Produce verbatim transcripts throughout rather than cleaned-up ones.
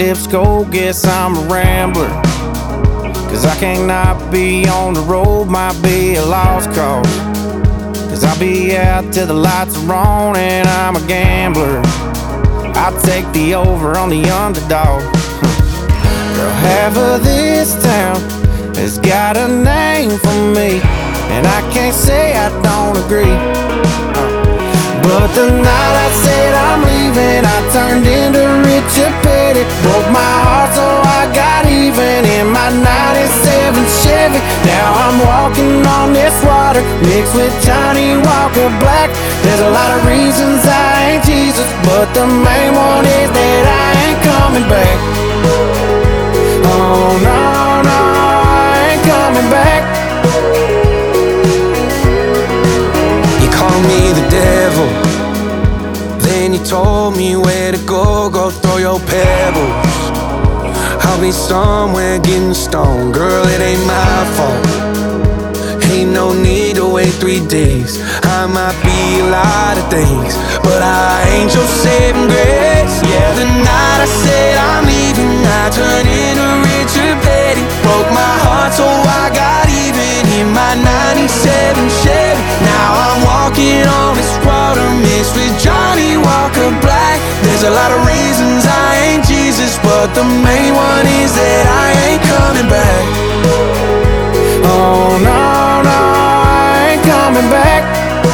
dipsco, guess I'm a rambler. Cause I cannot be on the road, might be a lost cause. Cause I'll be out till the lights are on and I'm a gambler. I'll take the over on the underdog. Girl, half of this town has got a name for me, and I can't say I don't agree. But the night I said I'm leaving, I turned into Richard Petty. Broke my heart so I got even in my ninety-seven Chevy. Now I'm walking on this water mixed with Johnny Walker Black. There's a lot of reasons I ain't Jesus, but the main one is that I ain't coming back. Oh no, no, I ain't coming back. You call me the devil, then you told me where to go, go throw your pebbles. I'll be somewhere getting stoned, girl, it ain't my fault. Ain't no need to wait three days. I might be a lot of things, but I ain't your saving grace. Yeah, the night I said I'm leaving, I turned into Richard Petty. Broke my heart so I got even in my ninety-seven Chevy. Now I'm walking on this water mixed with Johnny Walker Black. There's a lot of reasons I ain't Jesus, but the main one is that I ain't coming back. Oh no, no, I ain't coming back.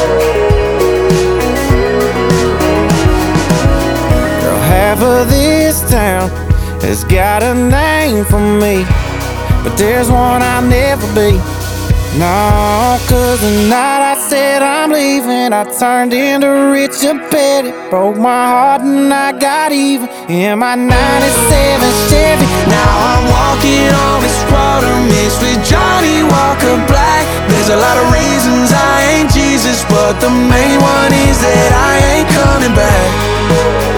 Girl, half of this town has got a name for me, but there's one I'll never be. No, cause the night I said I'm leaving, I turned into Richard Petty. Broke my heart and I got even in my ninety-seven Chevy. Now I'm walking on this water mixed with Johnny Walker Black. There's a lot of reasons I ain't Jesus, but the main one is that I ain't coming back.